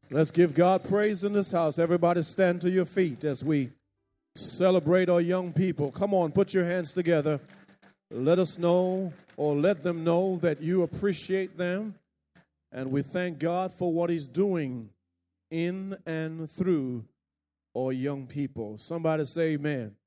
Let's give God praise in this house. Everybody stand to your feet as we celebrate our young people. Come on, put your hands together. Let us know or let them know that you appreciate them. And we thank God for what He's doing in and through our young people. Somebody say amen.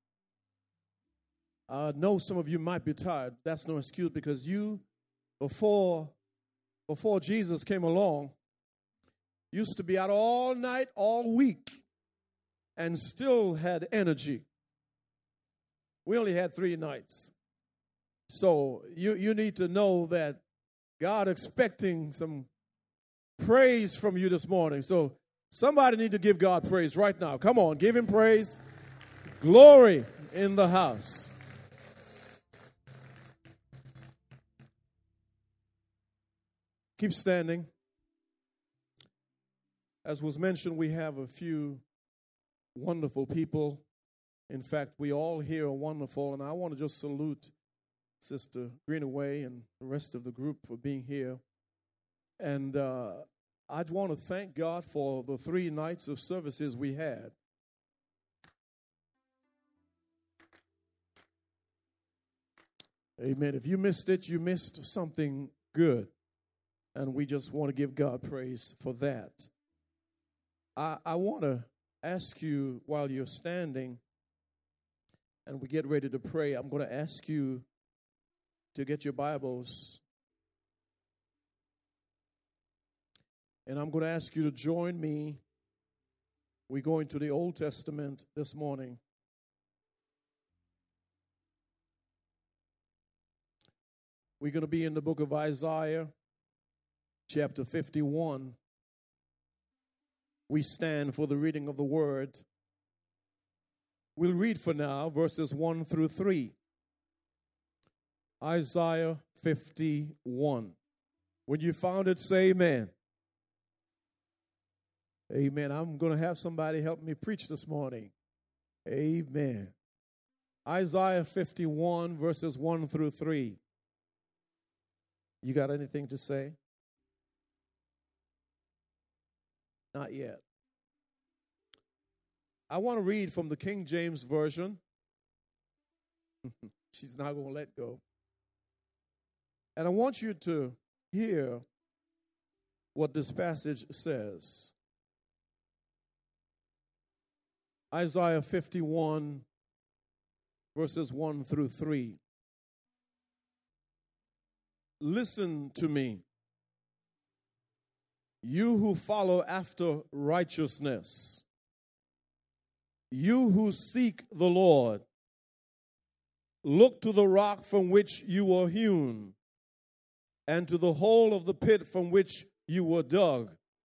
I know some of you might be tired. That's no excuse, because you, before Jesus came along, used to be out all night, all week, and still had energy. We only had 3 nights. So you need to know that God expecting some praise from you this morning. So somebody need to give God praise right now. Come on, give Him praise. Glory in the house. Keep standing. As was mentioned, we have a few wonderful people. In fact, we all here are wonderful, and I want to just salute Sister Greenaway and the rest of the group for being here. And I'd want to thank God for the 3 nights of services we had. Amen. If you missed it, you missed something good. And we just want to give God praise for that. I want to ask you, while you're standing and we get ready to pray, I'm going to ask you to get your Bibles. And I'm going to ask you to join me. We're going to the Old Testament this morning. We're going to be in the book of Isaiah, chapter 51. We stand for the reading of the word. We'll read for now verses 1 through 3. Isaiah 51. When you found it, say amen. Amen. I'm going to have somebody help me preach this morning. Amen. Isaiah 51, verses 1 through 3. You got anything to say? Not yet. I want to read from the King James Version. She's not going to let go. And I want you to hear what this passage says. Isaiah 51, verses 1 through 3. Listen to me, you who follow after righteousness, you who seek the Lord. Look to the rock from which you were hewn, and to the hole of the pit from which you were dug.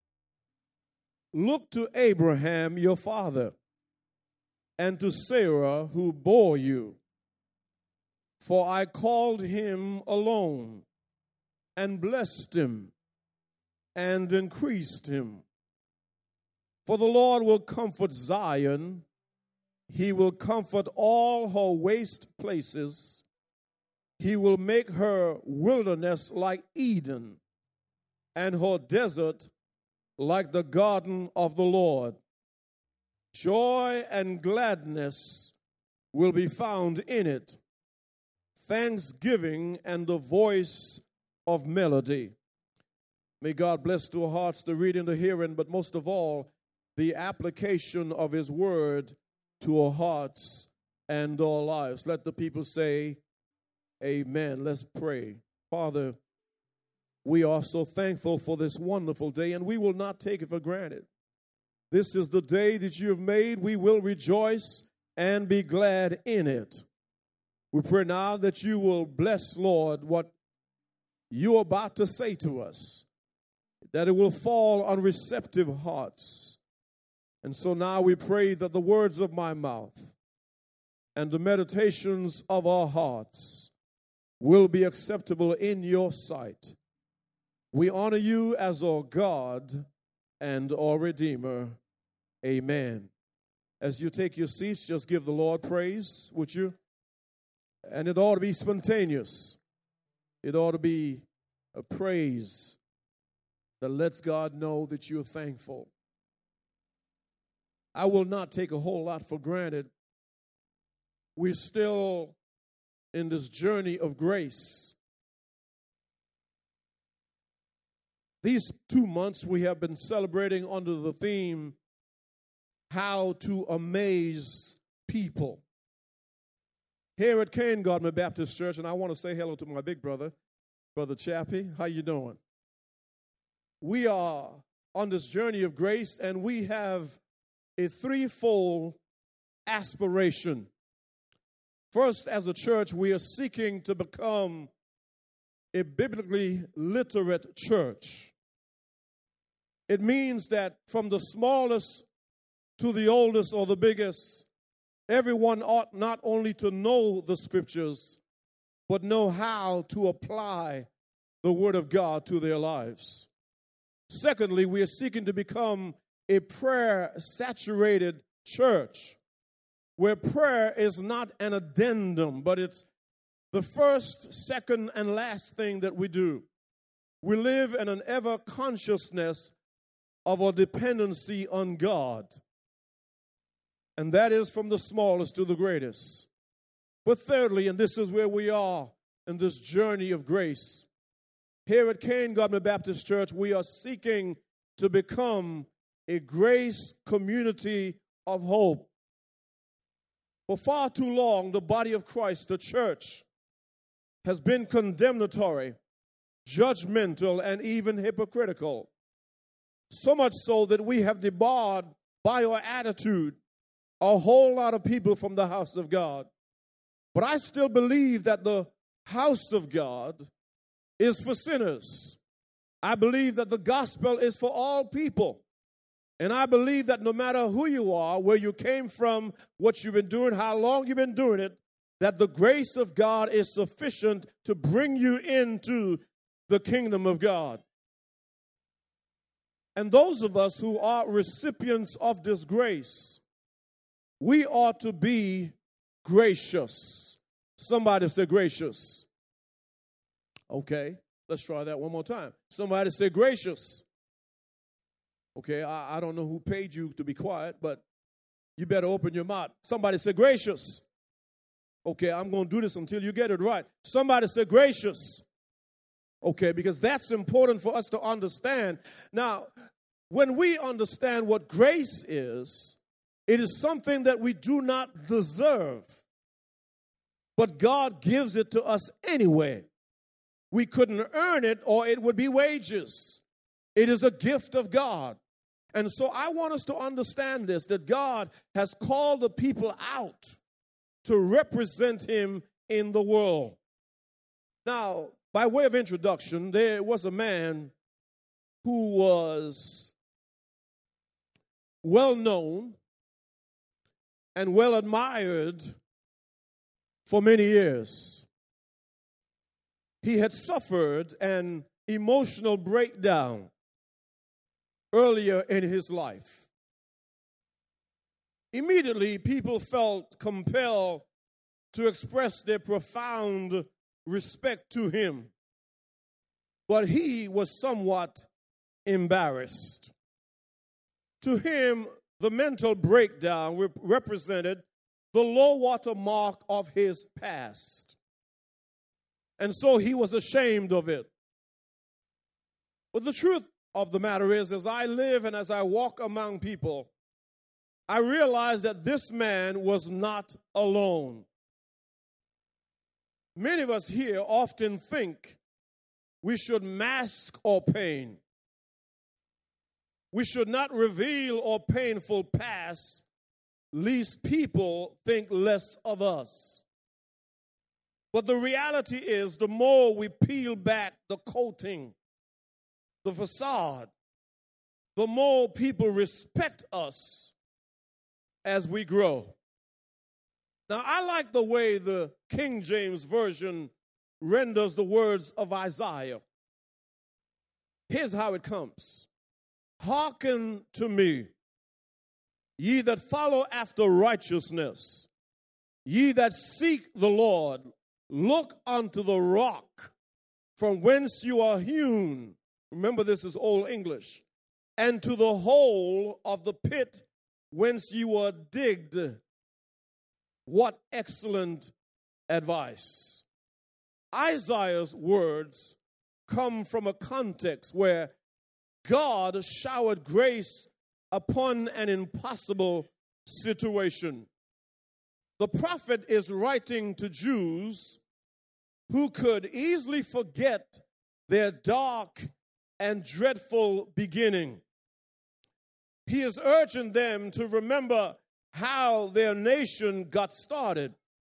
Look to Abraham your father, and to Sarah who bore you. For I called him alone, and blessed him, and increased him. For the Lord will comfort Zion. He will comfort all her waste places. He will make her wilderness like Eden, and her desert like the garden of the Lord. Joy and gladness will be found in it, thanksgiving and the voice of melody. May God bless to our hearts the reading, the hearing, but most of all, the application of His word to our hearts and our lives. Let the people say, amen. Let's pray. Father, we are so thankful for this wonderful day, and we will not take it for granted. This is the day that you have made. We will rejoice and be glad in it. We pray now that you will bless, Lord, what you're about to say to us, that it will fall on receptive hearts. And so now we pray that the words of my mouth and the meditations of our hearts will be acceptable in your sight. We honor you as our God and our Redeemer. Amen. As you take your seats, just give the Lord praise, would you? And it ought to be spontaneous. It ought to be a praise that lets God know that you're thankful. I will not take a whole lot for granted. We're still in this journey of grace. These 2 months we have been celebrating under the theme, How to Amaze People. Here at Cane Gardner Baptist Church, and I want to say hello to my big brother, Brother Chappie. How you doing? We are on this journey of grace, and we have a threefold aspiration. First, as a church, we are seeking to become a biblically literate church. It means that from the smallest to the oldest or the biggest, everyone ought not only to know the scriptures, but know how to apply the word of God to their lives. Secondly, we are seeking to become a prayer-saturated church where prayer is not an addendum, but it's the first, second, and last thing that we do. We live in an ever-consciousness of our dependency on God. And that is from the smallest to the greatest. But thirdly, and this is where we are in this journey of grace, here at Cane Gardner Baptist Church, we are seeking to become a grace community of hope. For far too long, the body of Christ, the church, has been condemnatory, judgmental, and even hypocritical. So much so that we have debarred by our attitude a whole lot of people from the house of God. But I still believe that the house of God is for sinners. I believe that the gospel is for all people. And I believe that no matter who you are, where you came from, what you've been doing, how long you've been doing it, that the grace of God is sufficient to bring you into the kingdom of God. And those of us who are recipients of this grace, we ought to be gracious. Somebody say gracious. Okay, let's try that one more time. Somebody say gracious. Okay, I don't know who paid you to be quiet, but you better open your mouth. Somebody say gracious. Okay, I'm going to do this until you get it right. Somebody say gracious. Okay, because that's important for us to understand. Now, when we understand what grace is, it is something that we do not deserve, but God gives it to us anyway. We couldn't earn it, or it would be wages. It is a gift of God. And so I want us to understand this, that God has called the people out to represent him in the world. Now, by way of introduction, there was a man who was well known and well admired for many years. He had suffered an emotional breakdown earlier in his life. Immediately, people felt compelled to express their profound respect to him, but he was somewhat embarrassed. To him, the mental breakdown represented the low water mark of his past, and so he was ashamed of it. But the truth of the matter is, as I live and as I walk among people, I realize that this man was not alone. Many of us here often think we should mask our pain. We should not reveal our painful past, lest people think less of us. But the reality is, the more we peel back the coating, the facade, the more people respect us as we grow. Now, I like the way the King James Version renders the words of Isaiah. Here's how it comes. Hearken to me, ye that follow after righteousness, ye that seek the Lord, look unto the rock from whence you are hewn, Remember, this is Old English. And to the hole of the pit whence you were digged. What excellent advice. Isaiah's words come from a context where God showered grace upon an impossible situation. The prophet is writing to Jews who could easily forget their dark and dreadful beginning. He is urging them to remember how their nation got started.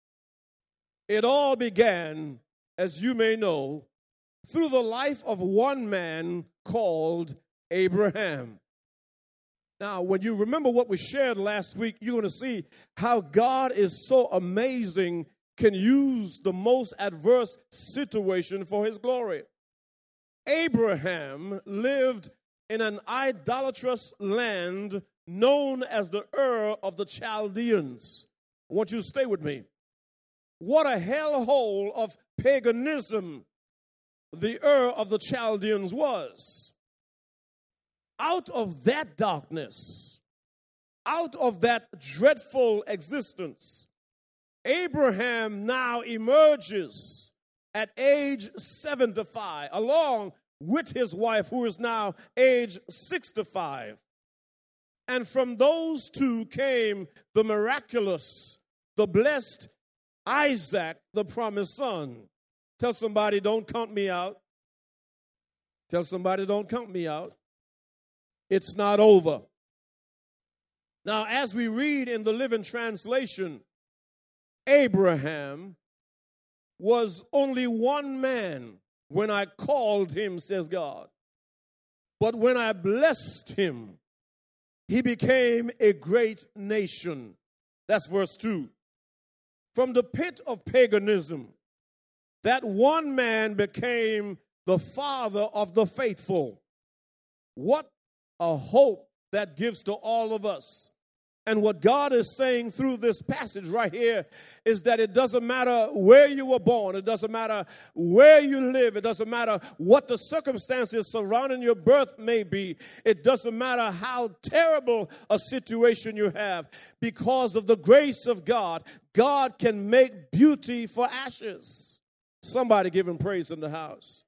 It all began, as you may know, through the life of one man called Abraham. Now, when you remember what we shared last week, you're going to see how God is so amazing, can use the most adverse situation for his glory. Abraham lived in an idolatrous land known as the Ur of the Chaldeans. I want you to stay with me. What a hellhole of paganism the Ur of the Chaldeans was. Out of that darkness, out of that dreadful existence, Abraham now emerges at age 75, along with his wife, who is now age 65. And from those two came the miraculous, the blessed Isaac, the promised son. Tell somebody, don't count me out. Tell somebody, don't count me out. It's not over. Now, as we read in the Living Translation, Abraham was only one man when I called him, says God. But when I blessed him, he became a great nation. That's verse 2. From the pit of paganism, that one man became the father of the faithful. What a hope that gives to all of us. And what God is saying through this passage right here is that it doesn't matter where you were born. It doesn't matter where you live. It doesn't matter what the circumstances surrounding your birth may be. It doesn't matter how terrible a situation you have. Because of the grace of God, God can make beauty for ashes. Somebody give him praise in the house.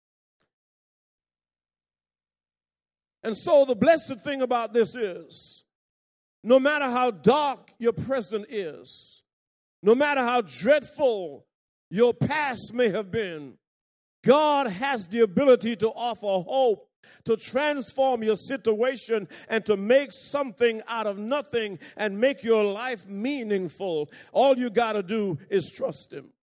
And so the blessed thing about this is, no matter how dark your present is, no matter how dreadful your past may have been, God has the ability to offer hope, to transform your situation and to make something out of nothing and make your life meaningful. All you got to do is trust him.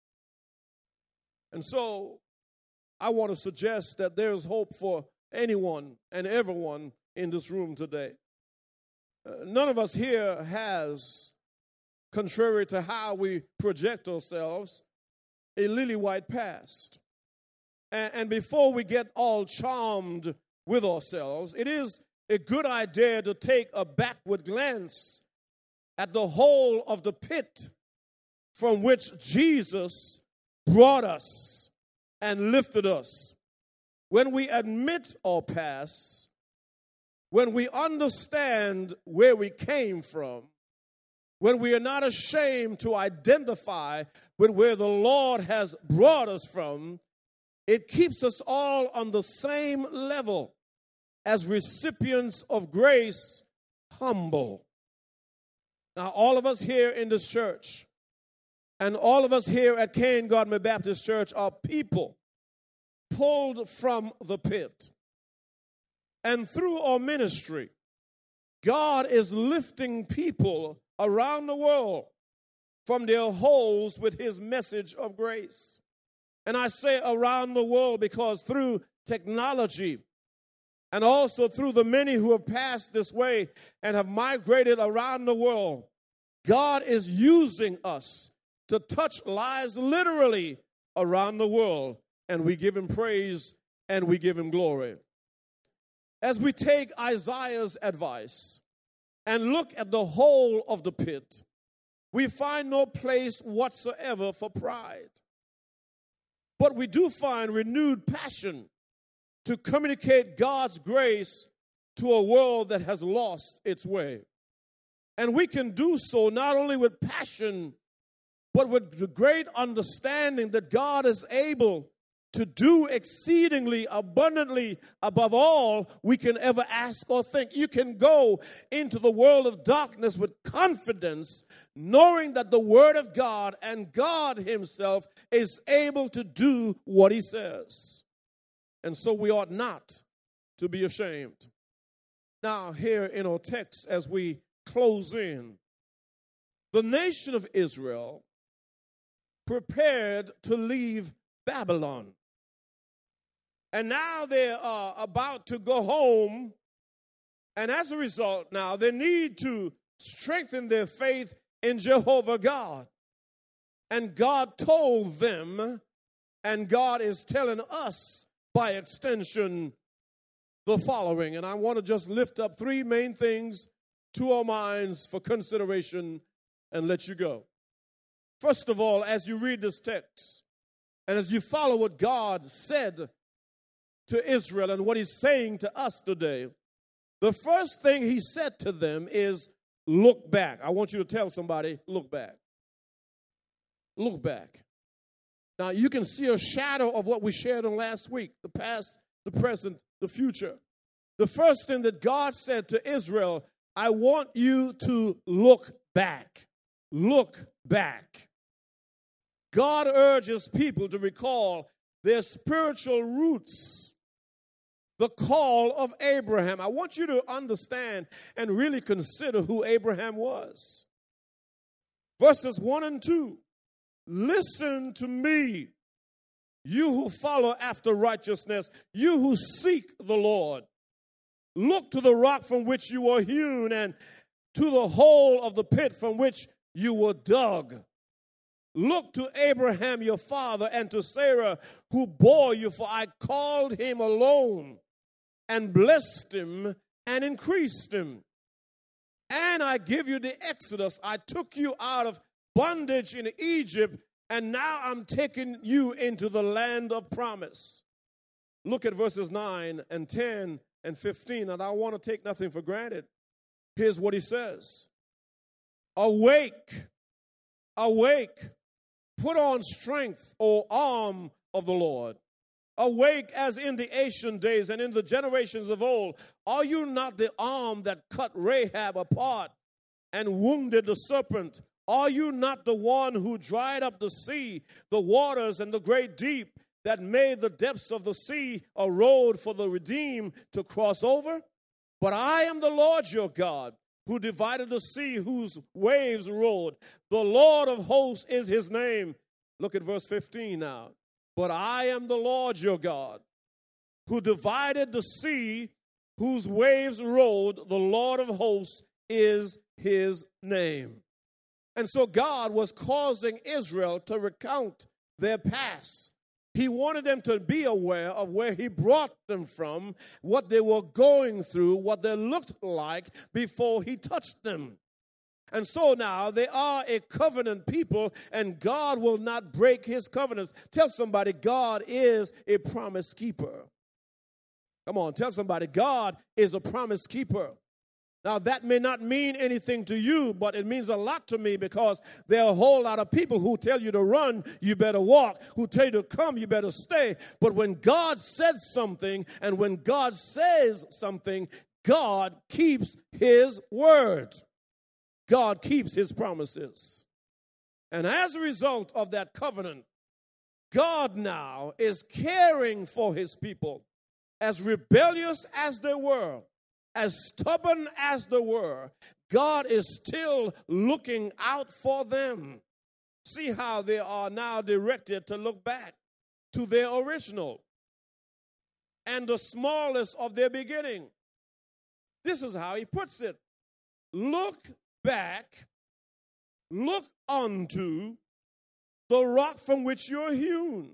And so I want to suggest that there's hope for anyone and everyone in this room today. None of us here has, contrary to how we project ourselves, a lily-white past. And before we get all charmed with ourselves, it is a good idea to take a backward glance at the hole of the pit from which Jesus brought us and lifted us. When we admit our past, when we understand where we came from, when we are not ashamed to identify with where the Lord has brought us from, it keeps us all on the same level as recipients of grace, humble. Now, all of us here in this church and all of us here at Cain Godman Baptist Church are people pulled from the pit. And through our ministry, God is lifting people around the world from their holes with his message of grace. And I say around the world because through technology and also through the many who have passed this way and have migrated around the world, God is using us to touch lives literally around the world. And we give him praise and we give him glory. As we take Isaiah's advice and look at the whole of the pit, we find no place whatsoever for pride. But we do find renewed passion to communicate God's grace to a world that has lost its way. And we can do so not only with passion, but with the great understanding that God is able to do exceedingly abundantly above all we can ever ask or think. You can go into the world of darkness with confidence, knowing that the Word of God and God Himself is able to do what He says. And so we ought not to be ashamed. Now, here in our text, as we close in, the nation of Israel prepared to leave Babylon. And now they are about to go home. And as a result, now they need to strengthen their faith in Jehovah God. And God told them, and God is telling us by extension, the following. And I want to just lift up three main things to our minds for consideration and let you go. First of all, as you read this text, and as you follow what God said to Israel and what He's saying to us today, the first thing He said to them is, look back. I want you to tell somebody, look back. Look back. Now, you can see a shadow of what we shared on last week, the past, the present, the future. The first thing that God said to Israel, I want you to look back. Look back. God urges people to recall their spiritual roots, the call of Abraham. I want you to understand and really consider who Abraham was. Verses 1 and 2. Listen to me, you who follow after righteousness, you who seek the Lord. Look to the rock from which you were hewn and to the hole of the pit from which you were dug. Look to Abraham your father and to Sarah who bore you, for I called him alone and blessed him and increased him. And I give you the Exodus. I took you out of bondage in Egypt, and now I'm taking you into the land of promise. Look at verses 9 and 10 and 15, and I want to take nothing for granted. Here's what he says. Awake, awake, put on strength, O arm of the Lord. Awake as in the ancient days and in the generations of old. Are you not the arm that cut Rahab apart and wounded the serpent? Are you not the one who dried up the sea, the waters, and the great deep, that made the depths of the sea a road for the redeemed to cross over? But I am the Lord your God, who divided the sea, whose waves rolled. The Lord of hosts is his name. Look at verse 15 now. But I am the Lord your God, who divided the sea, whose waves rolled. The Lord of hosts is his name. And so God was causing Israel to recount their past. He wanted them to be aware of where he brought them from, what they were going through, what they looked like before he touched them. And so now they are a covenant people, and God will not break his covenants. Tell somebody, God is a promise keeper. Come on, tell somebody, God is a promise keeper. Now, that may not mean anything to you, but it means a lot to me, because there are a whole lot of people who tell you to run, you better walk, who tell you to come, you better stay. But when God said something, and when God says something, God keeps his word. God keeps his promises. And as a result of that covenant, God now is caring for his people. As rebellious as they were, as stubborn as they were, God is still looking out for them. See how they are now directed to look back to their original and the smallest of their beginning. This is how he puts it. Look back, look unto the rock from which you're hewn.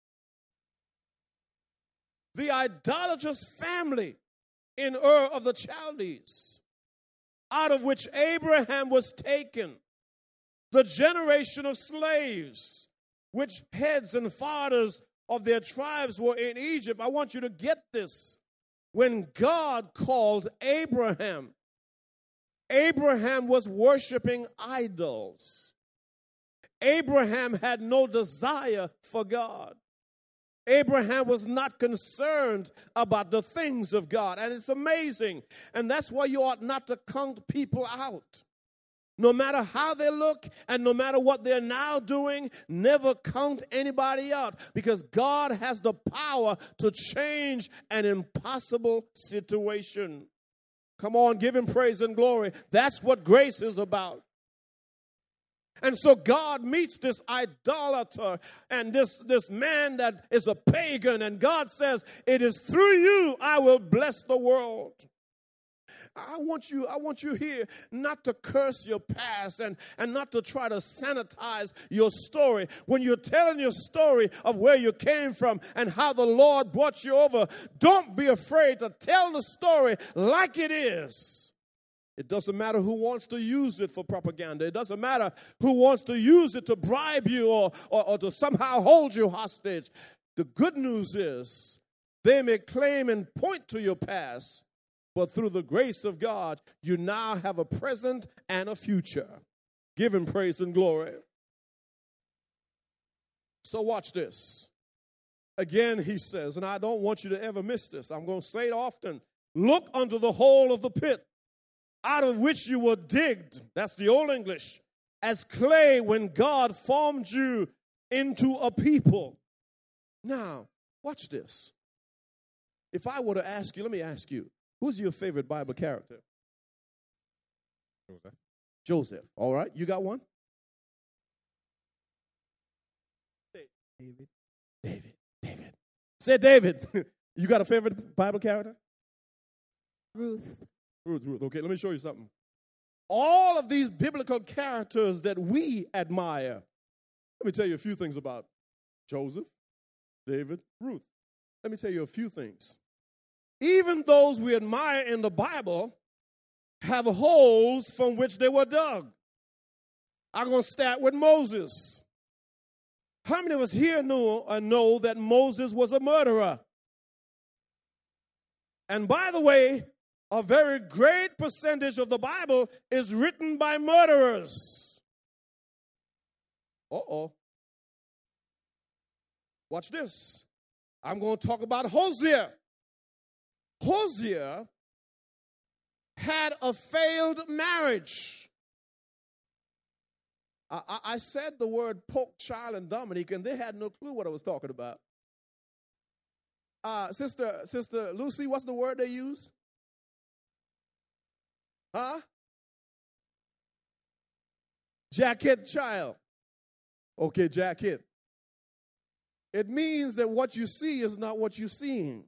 The idolatrous family in Ur of the Chaldees, out of which Abraham was taken, the generation of slaves, which heads and fathers of their tribes were in Egypt. I want you to get this. When God called Abraham, Abraham was worshiping idols. Abraham had no desire for God. Abraham was not concerned about the things of God. And it's amazing. And that's why you ought not to count people out. No matter how they look and no matter what they're now doing, never count anybody out, because God has the power to change an impossible situation. Come on, give him praise and glory. That's what grace is about. And so God meets this idolater and this man that is a pagan, and God says, it is through you I will bless the world. I want you here not to curse your past and not to try to sanitize your story. When you're telling your story of where you came from and how the Lord brought you over, don't be afraid to tell the story like it is. It doesn't matter who wants to use it for propaganda. It doesn't matter who wants to use it to bribe you or to somehow hold you hostage. The good news is they may claim and point to your past, but through the grace of God, you now have a present and a future. Give him praise and glory. So watch this. Again, he says, and I don't want you to ever miss this. I'm going to say it often. Look unto the hole of the pit, out of which you were digged. That's the Old English. As clay when God formed you into a people. Now, watch this. If I were to ask you, let me ask you, who's your favorite Bible character? Joseph. All right. You got one? David. Say David. You got a favorite Bible character? Ruth. Okay, let me show you something. All of these biblical characters that we admire, let me tell you a few things about Joseph, David, Ruth. Let me tell you a few things. Even those we admire in the Bible have holes from which they were dug. I'm going to start with Moses. How many of us here know that Moses was a murderer? And by the way, a very great percentage of the Bible is written by murderers. Uh-oh. Watch this. I'm going to talk about Hosea. Hosea had a failed marriage. I said the word poke, child, and Dominique, and they had no clue what I was talking about. Sister Lucy, what's the word they use? Huh? Jacket child. Okay, jacket. It means that what you see is not what you're seeing.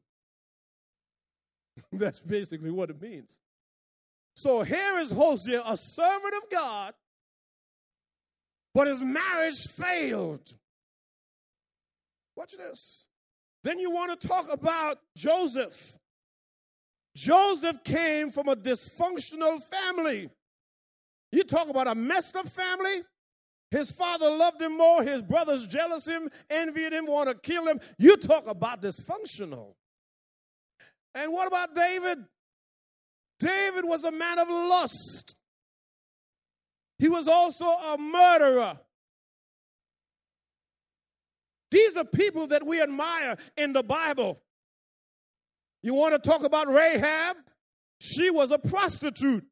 That's basically what it means. So here is Hosea, a servant of God, but his marriage failed. Watch this. Then you want to talk about Joseph. Joseph came from a dysfunctional family. You talk about a messed up family. His father loved him more. His brothers jealous him, envied him, want to kill him. You talk about dysfunctional. And what about David? David was a man of lust. He was also a murderer. These are people that we admire in the Bible. You want to talk about Rahab? She was a prostitute.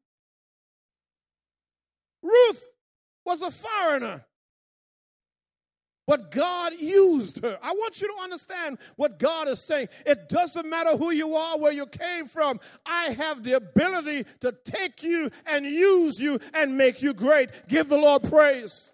Ruth was a foreigner. But God used her. I want you to understand what God is saying. It doesn't matter who you are, where you came from. I have the ability to take you and use you and make you great. Give the Lord praise.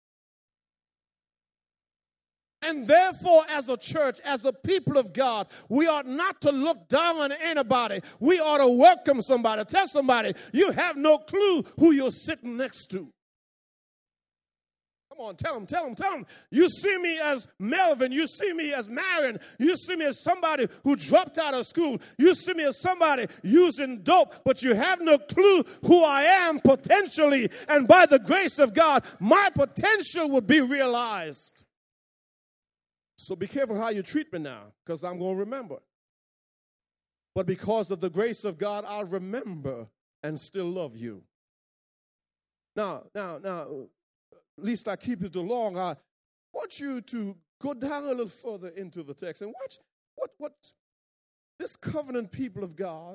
And therefore, as a church, as a people of God, we ought not to look down on anybody. We ought to welcome somebody. Tell somebody, you have no clue who you're sitting next to. Come on, tell them. You see me as Melvin. You see me as Marion. You see me as somebody who dropped out of school. You see me as somebody using dope, but you have no clue who I am potentially. And by the grace of God, my potential will be realized. So be careful how you treat me now, because I'm going to remember. But because of the grace of God, I'll remember and still love you. Now, at least I keep it too long. I want you to go down a little further into the text and watch what this covenant people of God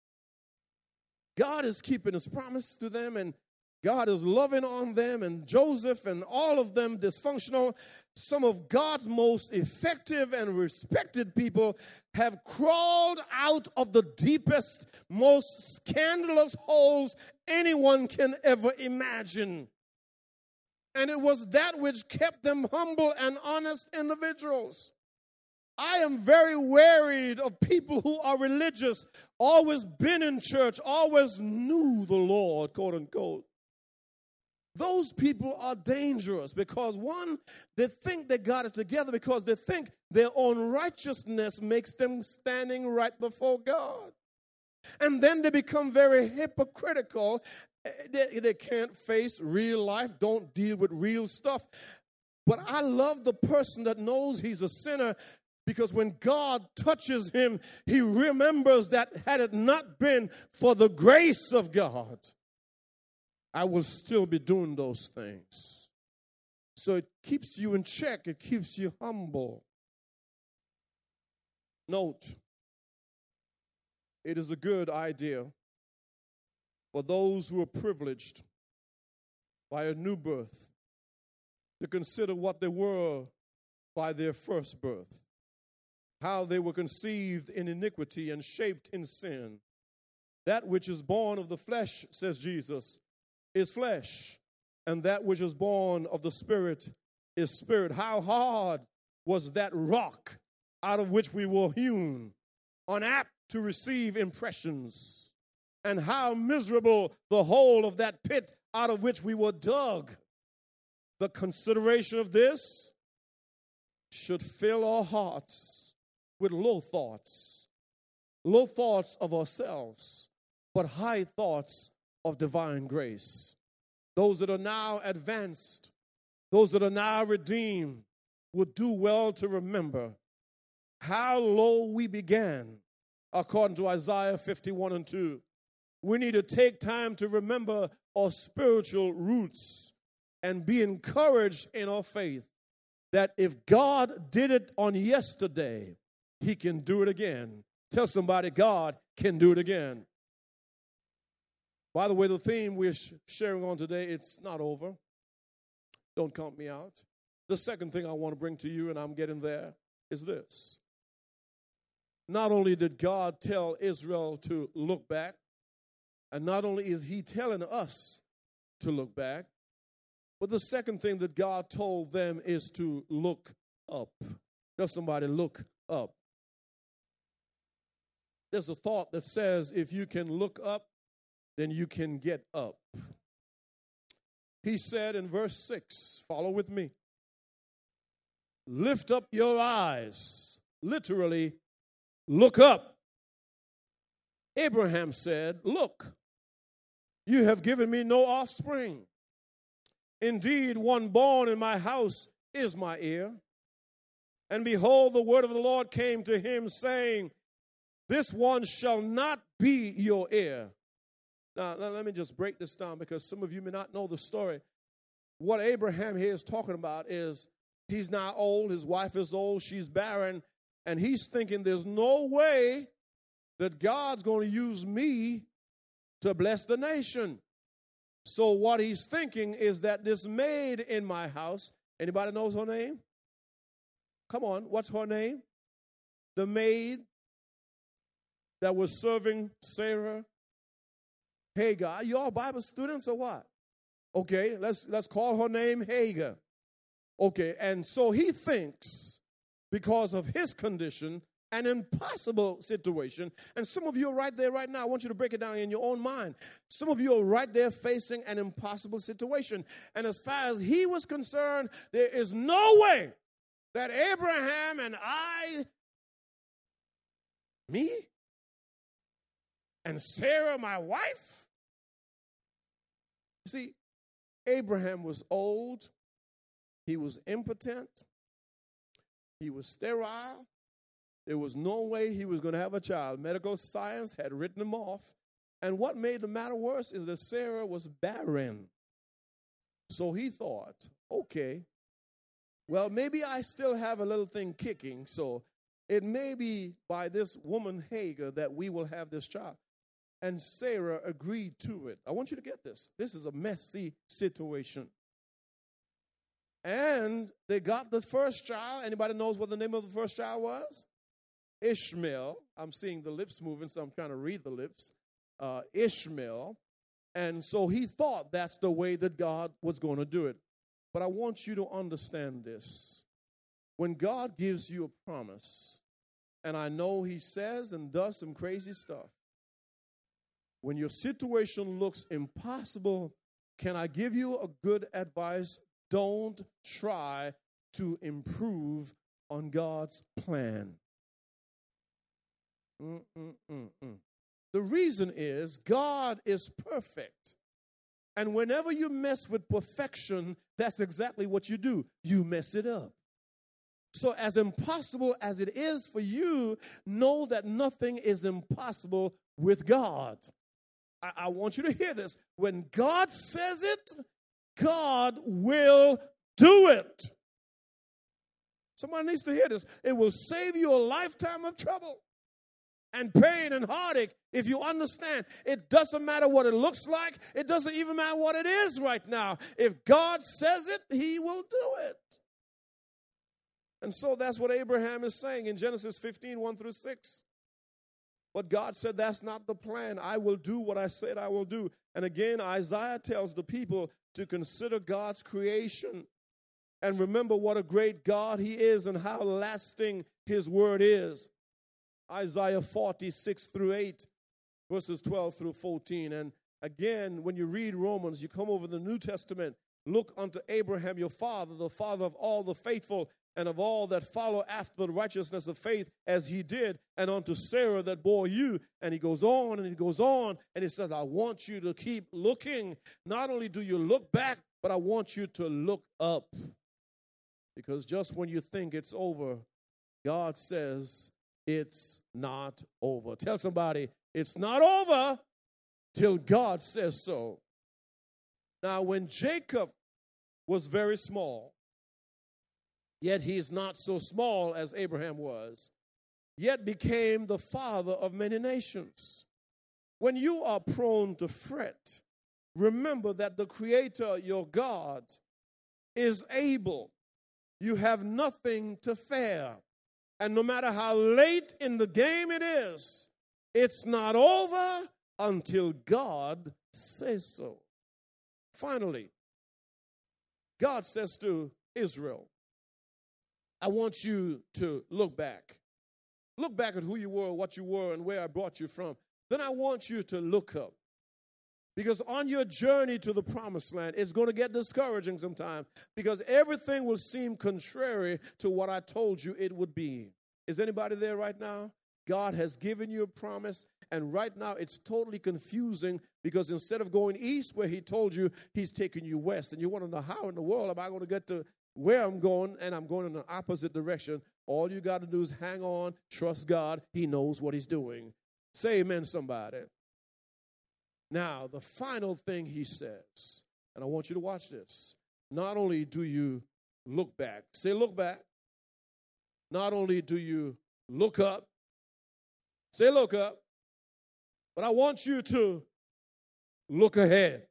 is keeping his promise to them, and God is loving on them, and Joseph and all of them dysfunctional. Some of God's most effective and respected people have crawled out of the deepest, most scandalous holes anyone can ever imagine. And it was that which kept them humble and honest individuals. I am very worried of people who are religious, always been in church, always knew the Lord, quote unquote. Those people are dangerous because, one, they think they got it together because they think their own righteousness makes them standing right before God. And then they become very hypocritical. They can't face real life, don't deal with real stuff. But I love the person that knows he's a sinner, because when God touches him, he remembers that had it not been for the grace of God, I will still be doing those things. So it keeps you in check. It keeps you humble. Note, it is a good idea for those who are privileged by a new birth to consider what they were by their first birth, how they were conceived in iniquity and shaped in sin. That which is born of the flesh, says Jesus, is flesh, and that which is born of the Spirit is spirit. How hard was that rock out of which we were hewn, unapt to receive impressions, and how miserable the hole of that pit out of which we were dug. The consideration of this should fill our hearts with low thoughts of ourselves, but high thoughts of divine grace. Those that are now advanced, those that are now redeemed, would do well to remember how low we began, according to Isaiah 51:2. We need to take time to remember our spiritual roots and be encouraged in our faith that if God did it on yesterday, he can do it again. Tell somebody, God can do it again. By the way, the theme we're sharing on today, it's not over. Don't count me out. The second thing I want to bring to you, and I'm getting there, is this. Not only did God tell Israel to look back, and not only is he telling us to look back, but the second thing that God told them is to look up. Tell somebody, look up. There's a thought that says if you can look up, then you can get up. He said in verse 6, follow with me. Lift up your eyes. Literally, look up. Abraham said, look, you have given me no offspring. Indeed, one born in my house is my heir. And behold, the word of the Lord came to him, saying, this one shall not be your heir. Now, let me just break this down because some of you may not know the story. What Abraham here is talking about is he's now old, his wife is old, she's barren, and he's thinking there's no way that God's going to use me to bless the nation. So what he's thinking is that this maid in my house, anybody knows her name? Come on, what's her name? The maid that was serving Sarah. Hagar. You all Bible students or what? Okay, let's call her name Hagar. Okay, and so he thinks because of his condition, an impossible situation. And some of you are right there right now. I want you to break it down in your own mind. Some of you are right there facing an impossible situation. And as far as he was concerned, there is no way that Abraham and me, and Sarah, my wife. See, Abraham was old. He was impotent. He was sterile. There was no way he was going to have a child. Medical science had written him off. And what made the matter worse is that Sarah was barren. So he thought, okay, well, maybe I still have a little thing kicking, so it may be by this woman Hagar that we will have this child. And Sarah agreed to it. I want you to get this. This is a messy situation. And they got the first child. Anybody knows what the name of the first child was? Ishmael. I'm seeing the lips moving, so I'm trying to read the lips. Ishmael. And so he thought that's the way that God was going to do it. But I want you to understand this. When God gives you a promise, and I know he says and does some crazy stuff, when your situation looks impossible, can I give you a good advice? Don't try to improve on God's plan. The reason is God is perfect. And whenever you mess with perfection, that's exactly what you do. You mess it up. So as impossible as it is for you, know that nothing is impossible with God. I want you to hear this. When God says it, God will do it. Somebody needs to hear this. It will save you a lifetime of trouble and pain and heartache if you understand. It doesn't matter what it looks like. It doesn't even matter what it is right now. If God says it, he will do it. And so that's what Abraham is saying in Genesis 15, 1-6. But God said, that's not the plan. I will do what I said I will do. And again, Isaiah tells the people to consider God's creation and remember what a great God he is and how lasting his word is. Isaiah 46-8, verses 12-14. And again, when you read Romans, you come over the New Testament, look unto Abraham your father, the father of all the faithful, and of all that follow after the righteousness of faith as he did, and unto Sarah that bore you. And he goes on and he goes on, and he says, I want you to keep looking. Not only do you look back, but I want you to look up. Because just when you think it's over, God says it's not over. Tell somebody, it's not over till God says so. Now, when Jacob was very small, yet he is not so small as Abraham was, yet became the father of many nations. When you are prone to fret, remember that the Creator, your God, is able. You have nothing to fear. And no matter how late in the game it is, it's not over until God says so. Finally, God says to Israel, I want you to look back. Look back at who you were, what you were, and where I brought you from. Then I want you to look up. Because on your journey to the promised land, it's going to get discouraging sometimes because everything will seem contrary to what I told you it would be. Is anybody there right now? God has given you a promise, and right now it's totally confusing because instead of going east where he told you, he's taking you west. And you want to know, how in the world am I going to get to where I'm going, and I'm going in the opposite direction? All you got to do is hang on, trust God. He knows what he's doing. Say amen, somebody. Now, the final thing he says, and I want you to watch this. Not only do you look back, say look back. Not only do you look up, say look up, but I want you to look ahead.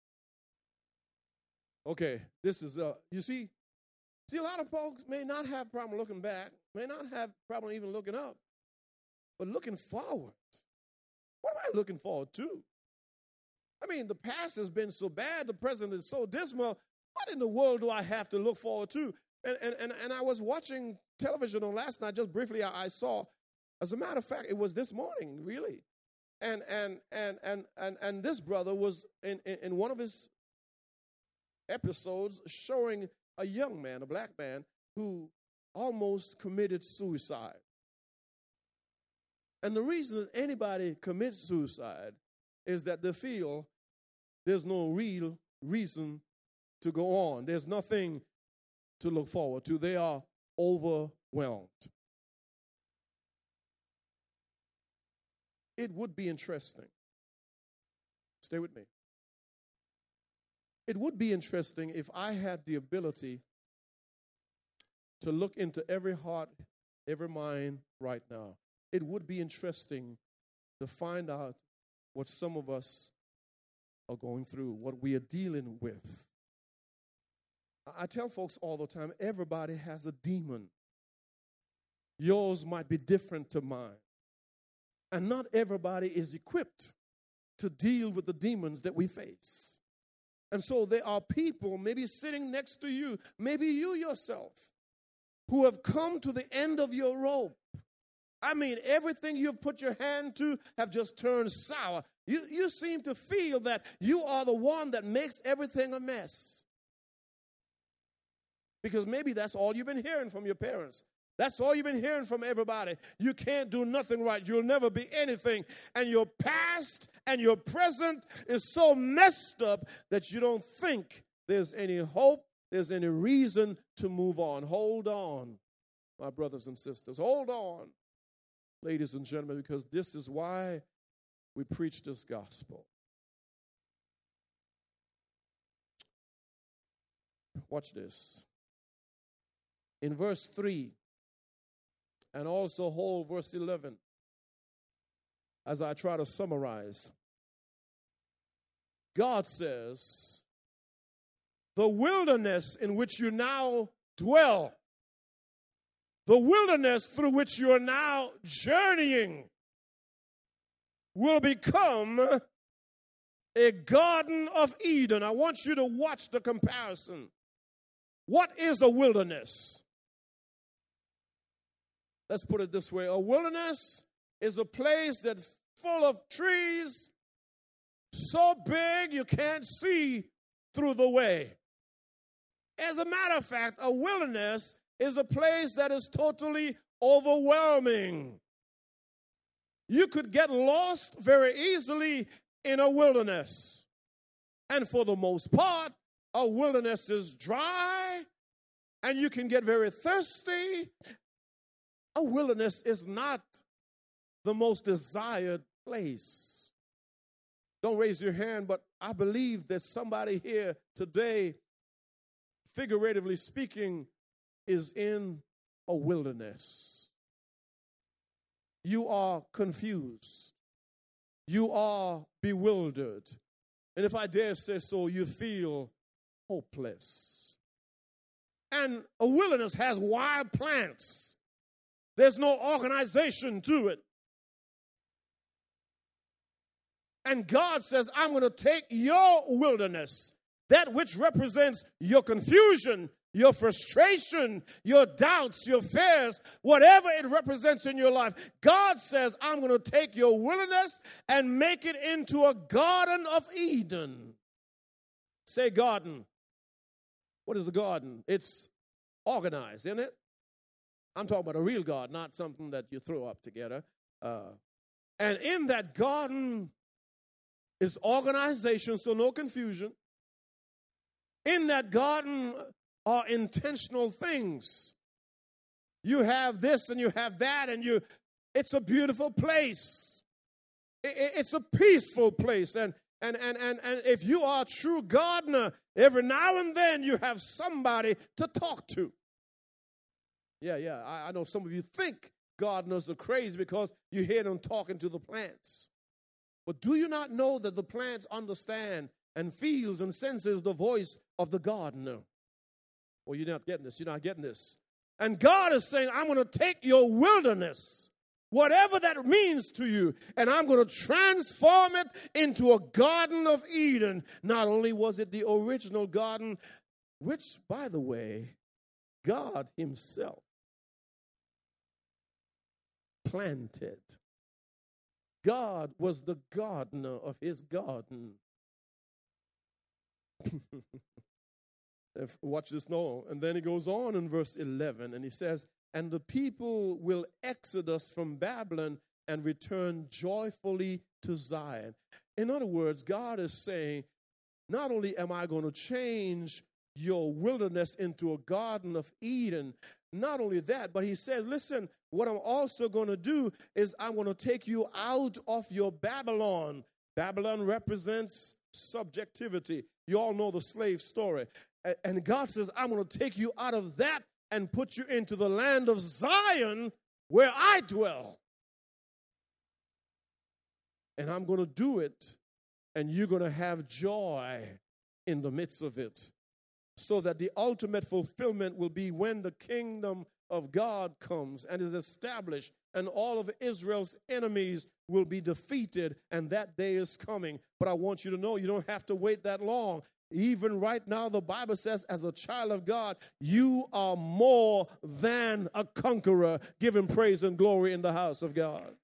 Okay, this is, you see, a lot of folks may not have problem looking back, may not have problem even looking up, but looking forward. What am I looking forward to? I mean, the past has been so bad, the present is so dismal. What in the world do I have to look forward to? And I was watching television on last night, just briefly I saw, as a matter of fact, it was this morning, really. And this brother was in one of his episodes showing a young man, a black man, who almost committed suicide. And the reason that anybody commits suicide is that they feel there's no real reason to go on. There's nothing to look forward to. They are overwhelmed. overwhelmed. It would be interesting. Stay with me. It would be interesting if I had the ability to look into every heart, every mind right now. It would be interesting to find out what some of us are going through, what we are dealing with. I tell folks all the time, everybody has a demon. Yours might be different to mine. And not everybody is equipped to deal with the demons that we face. And so there are people maybe sitting next to you, maybe you yourself, who have come to the end of your rope. I mean, everything you've put your hand to have just turned sour. You seem to feel that you are the one that makes everything a mess. Because maybe that's all you've been hearing from your parents. That's all you've been hearing from everybody. You can't do nothing right. You'll never be anything. And your past and your present is so messed up that you don't think there's any hope, there's any reason to move on. Hold on, my brothers and sisters. Hold on, ladies and gentlemen, because this is why we preach this gospel. Watch this. In verse 3, and also whole verse 11, as I try to summarize, God says, the wilderness in which you now dwell, the wilderness through which you are now journeying, will become a Garden of Eden. I want you to watch the comparison. What is a wilderness? Let's put it this way. A wilderness is a place that's full of trees, so big you can't see through the way. As a matter of fact, a wilderness is a place that is totally overwhelming. You could get lost very easily in a wilderness. And for the most part, a wilderness is dry, and you can get very thirsty. A wilderness is not the most desired place. Don't raise your hand, but I believe that somebody here today, figuratively speaking, is in a wilderness. You are confused. You are bewildered. And if I dare say so, you feel hopeless. And a wilderness has wild plants. There's no organization to it. And God says, I'm going to take your wilderness, that which represents your confusion, your frustration, your doubts, your fears, whatever it represents in your life. God says, I'm going to take your wilderness and make it into a Garden of Eden. Say garden. What is a garden? It's organized, isn't it? I'm talking about a real garden, not something that you throw up together. And in that garden is organization, so no confusion. In that garden are intentional things. You have this and you have that, and it's a beautiful place. It's a peaceful place. And if you are a true gardener, every now and then you have somebody to talk to. Yeah, I know some of you think gardeners are crazy because you hear them talking to the plants. But do you not know that the plants understand and feels and senses the voice of the gardener? Well, you're not getting this. You're not getting this. And God is saying, I'm going to take your wilderness, whatever that means to you, and I'm going to transform it into a Garden of Eden. Not only was it the original garden, which, by the way, God himself planted. God was the gardener of his garden. Watch this now. And then he goes on in verse 11, and he says, and the people will exodus from Babylon and return joyfully to Zion. In other words, God is saying, not only am I going to change your wilderness into a Garden of Eden, not only that, but he says, listen, what I'm also going to do is I'm going to take you out of your Babylon. Babylon represents subjectivity. You all know the slave story. And God says, I'm going to take you out of that and put you into the land of Zion where I dwell. And I'm going to do it, and you're going to have joy in the midst of it. So that the ultimate fulfillment will be when the kingdom of God comes and is established, and all of Israel's enemies will be defeated, and that day is coming. But I want you to know you don't have to wait that long. Even right now, the Bible says, as a child of God, you are more than a conqueror. Give him praise and glory in the house of God.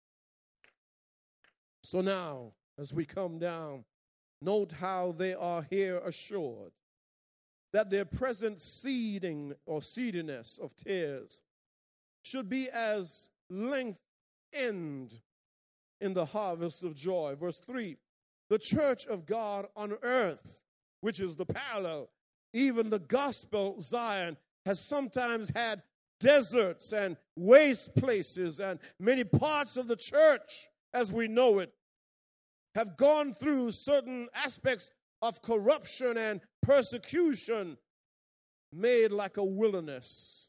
So now, as we come down, note how they are here assured that their present seeding or seediness of tears should be as length end in the harvest of joy. Verse 3, the church of God on earth, which is the parallel, even the gospel Zion, has sometimes had deserts and waste places, and many parts of the church, as we know it, have gone through certain aspects of corruption and persecution, made like a wilderness,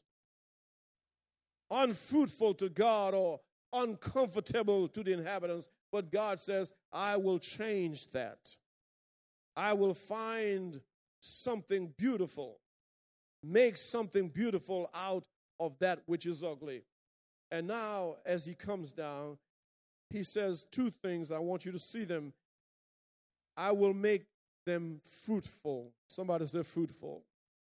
unfruitful to God or uncomfortable to the inhabitants. But God says, I will change that. I will find something beautiful, make something beautiful out of that which is ugly. And now, as he comes down, he says two things. I want you to see them. I will make them fruitful. Somebody say fruitful.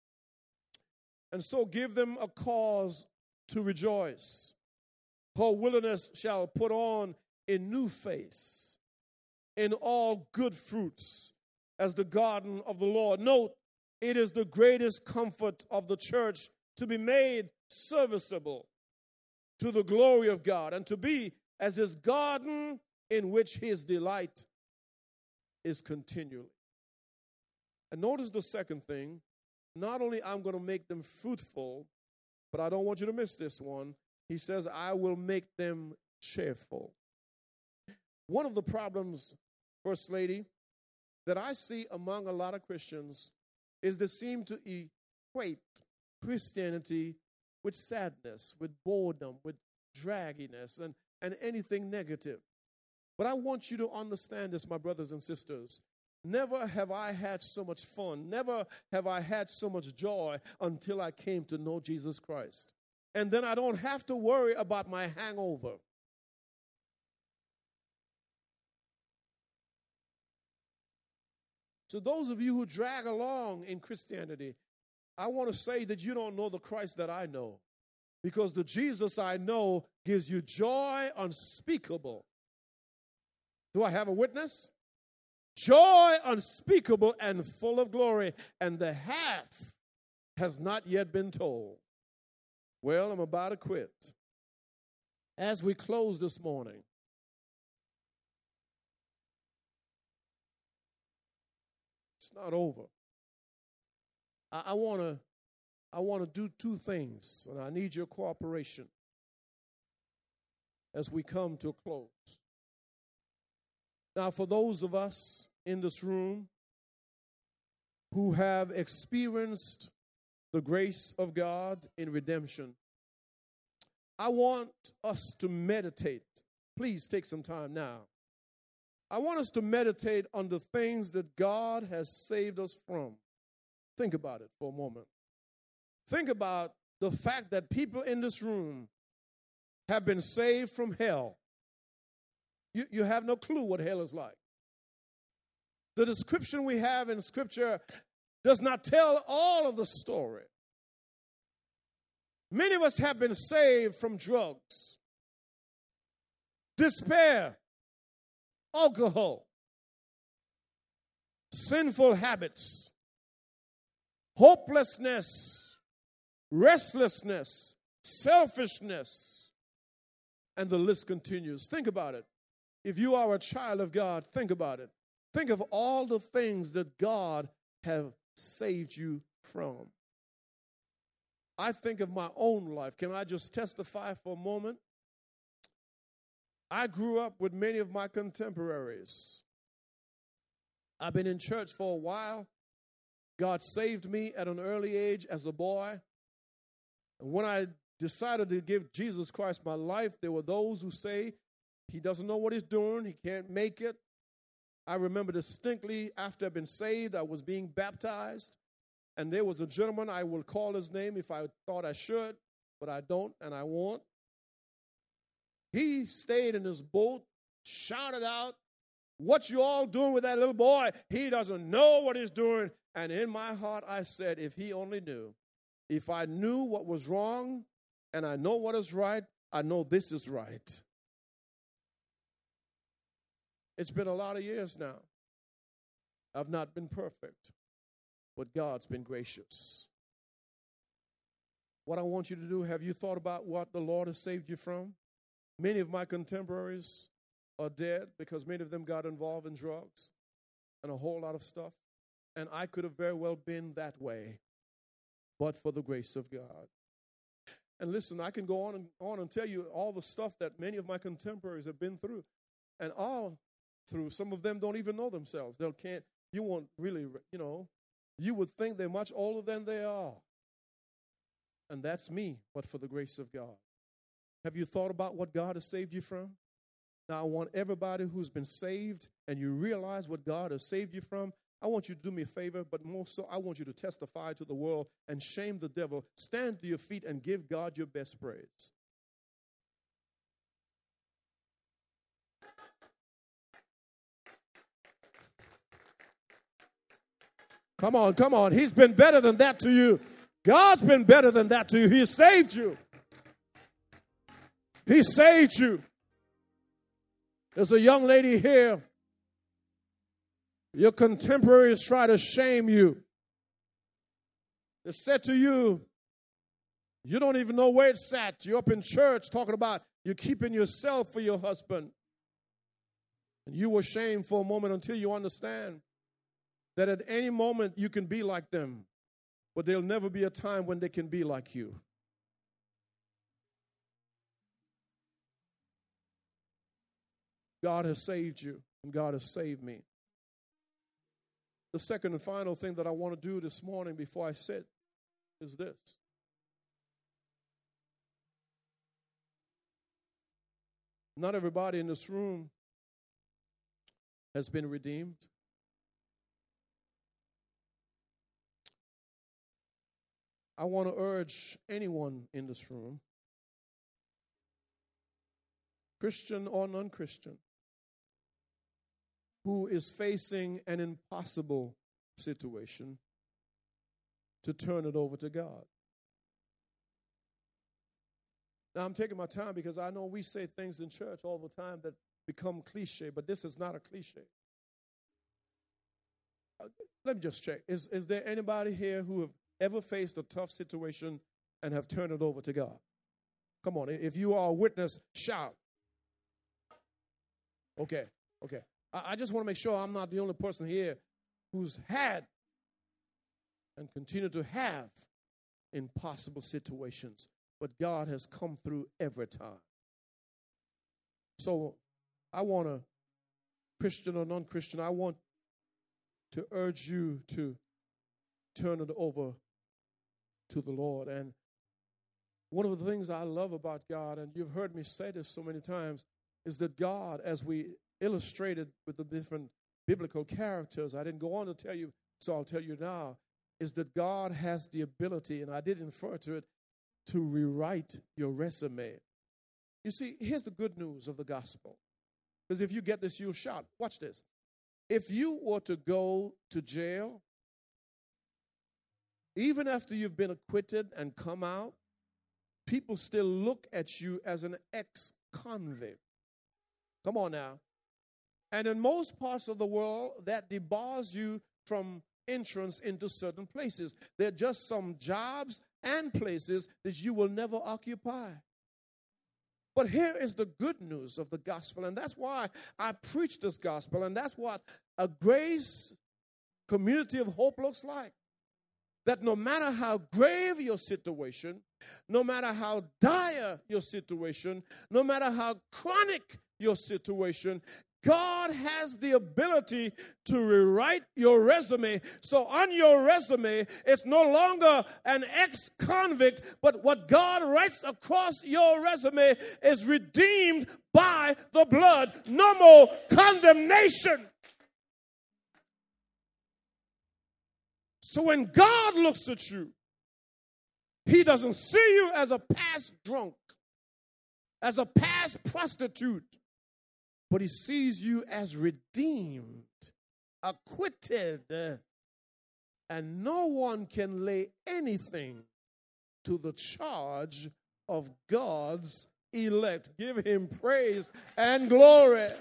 And so give them a cause to rejoice. Her wilderness shall put on a new face in all good fruits as the garden of the Lord. Note, it is the greatest comfort of the church to be made serviceable to the glory of God and to be as his garden in which his delight is continually. And notice the second thing. Not only I'm going to make them fruitful, but I don't want you to miss this one. He says, I will make them cheerful. One of the problems, First Lady, that I see among a lot of Christians is they seem to equate Christianity with sadness, with boredom, with dragginess, and anything negative. But I want you to understand this, my brothers and sisters. Never have I had so much fun. Never have I had so much joy until I came to know Jesus Christ. And then I don't have to worry about my hangover. So those of you who drag along in Christianity, I want to say that you don't know the Christ that I know. Because the Jesus I know gives you joy unspeakable. Do I have a witness? Joy unspeakable and full of glory, and the half has not yet been told. Well, I'm about to quit. As we close this morning, it's not over. I want to do two things, and I need your cooperation as we come to a close. Now, for those of us in this room who have experienced the grace of God in redemption, I want us to meditate. Please take some time now. I want us to meditate on the things that God has saved us from. Think about it for a moment. Think about the fact that people in this room have been saved from hell. You have no clue what hell is like. The description we have in Scripture does not tell all of the story. Many of us have been saved from drugs, despair, alcohol, sinful habits, hopelessness, restlessness, selfishness, and the list continues. Think about it. If you are a child of God, think about it. Think of all the things that God have saved you from. I think of my own life. Can I just testify for a moment? I grew up with many of my contemporaries. I've been in church for a while. God saved me at an early age as a boy. And when I decided to give Jesus Christ my life, there were those who say, he doesn't know what he's doing, he can't make it. I remember distinctly after I'd been saved, I was being baptized. And there was a gentleman, I will call his name if I thought I should, but I don't and I won't. He stayed in his boat, shouted out, what you all doing with that little boy? He doesn't know what he's doing. And in my heart, I said, if he only knew. If I knew what was wrong and I know what is right, I know this is right. It's been a lot of years now. I've not been perfect, but God's been gracious. What I want you to do, have you thought about what the Lord has saved you from? Many of my contemporaries are dead because many of them got involved in drugs and a whole lot of stuff. And I could have very well been that way, but for the grace of God. And listen, I can go on and tell you all the stuff that many of my contemporaries have been through. And all through, some of them don't even know themselves. You won't really, you would think they're much older than they are. And that's me, but for the grace of God. Have you thought about what God has saved you from? Now, I want everybody who's been saved and you realize what God has saved you from, I want you to do me a favor, but more so, I want you to testify to the world and shame the devil. Stand to your feet and give God your best praise. Come on. He's been better than that to you. God's been better than that to you. He saved you. He saved you. There's a young lady here. Your contemporaries try to shame you. They said to you, you don't even know where it's at. You're up in church talking about you're keeping yourself for your husband. And you were shamed for a moment until you understand that at any moment you can be like them, but there'll never be a time when they can be like you. God has saved you, and God has saved me. The second and final thing that I want to do this morning before I sit is this. Not everybody in this room has been redeemed. I want to urge anyone in this room, Christian or non-Christian, who is facing an impossible situation, to turn it over to God. Now, I'm taking my time because I know we say things in church all the time that become cliche, but this is not a cliche. Let me just check. Is there anybody here who have ever faced a tough situation and have turned it over to God? Come on, if you are a witness, shout. Okay. I just want to make sure I'm not the only person here who's had and continue to have impossible situations, but God has come through every time. So I want to, Christian or non-Christian, I want to urge you to turn it over to the Lord. And one of the things I love about God, and you've heard me say this so many times, is that God, as we illustrated with the different biblical characters, I didn't go on to tell you, so I'll tell you now, is that God has the ability, and I did refer to it, to rewrite your resume. You see, here's the good news of the gospel. Because if you get this, you'll shout. Watch this. If you were to go to jail, even after you've been acquitted and come out, people still look at you as an ex-convict. Come on now. And in most parts of the world, that debars you from entrance into certain places. There are just some jobs and places that you will never occupy. But here is the good news of the gospel, and that's why I preach this gospel, and that's what a grace community of hope looks like. that no matter how grave your situation, no matter how dire your situation, no matter how chronic your situation, God has the ability to rewrite your resume. So on your resume, it's no longer an ex-convict, but what God writes across your resume is redeemed by the blood. No more condemnation. So when God looks at you, he doesn't see you as a past drunk, as a past prostitute, but he sees you as redeemed, acquitted, and no one can lay anything to the charge of God's elect. Give him praise and glory.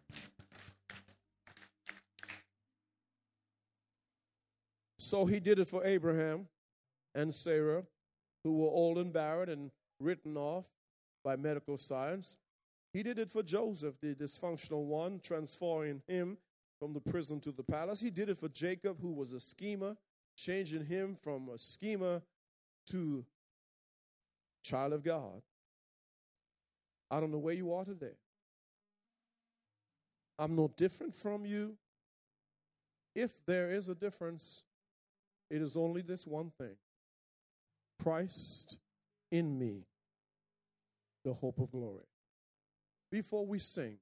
So he did it for Abraham and Sarah, who were old and barren and written off by medical science. He did it for Joseph, the dysfunctional one, transferring him from the prison to the palace. He did it for Jacob, who was a schemer, changing him from a schemer to child of God. I don't know where you are today. I'm no different from you. If there is a difference, it is only this one thing: Christ in me, the hope of glory. Before we sing,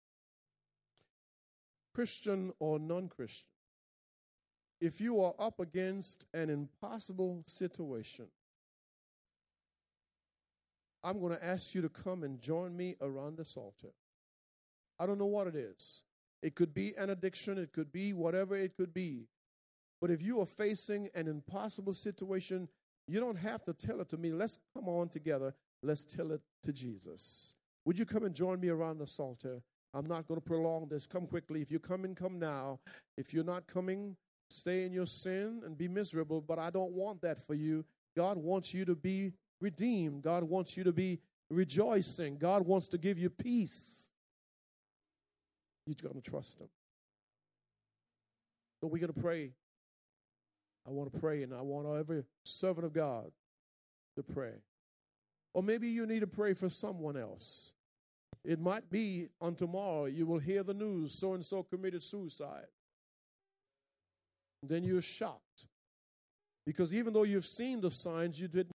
Christian or non-Christian, if you are up against an impossible situation, I'm going to ask you to come and join me around this altar. I don't know what it is. It could be an addiction. It could be whatever it could be. But if you are facing an impossible situation, you don't have to tell it to me. Let's come on together. Let's tell it to Jesus. Would you come and join me around this altar? I'm not going to prolong this. Come quickly. If you're coming, come now. If you're not coming, stay in your sin and be miserable. But I don't want that for you. God wants you to be redeemed. God wants you to be rejoicing. God wants to give you peace. You've got to trust him. So we're going to pray. I want to pray, and I want every servant of God to pray. Or maybe you need to pray for someone else. It might be on tomorrow you will hear the news, so-and-so committed suicide. Then you're shocked. Because even though you've seen the signs, you didn't